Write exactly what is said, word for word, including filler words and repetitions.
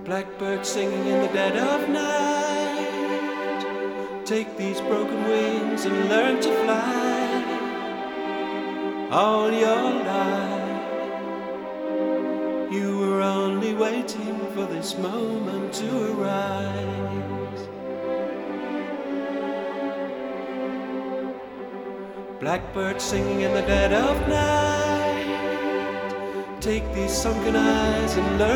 Blackbird singing in the dead of night. Take these broken wings and learn to fly. All your life you were only waiting for this moment to arise. Blackbird singing in the dead of night. Take these sunken eyes and learn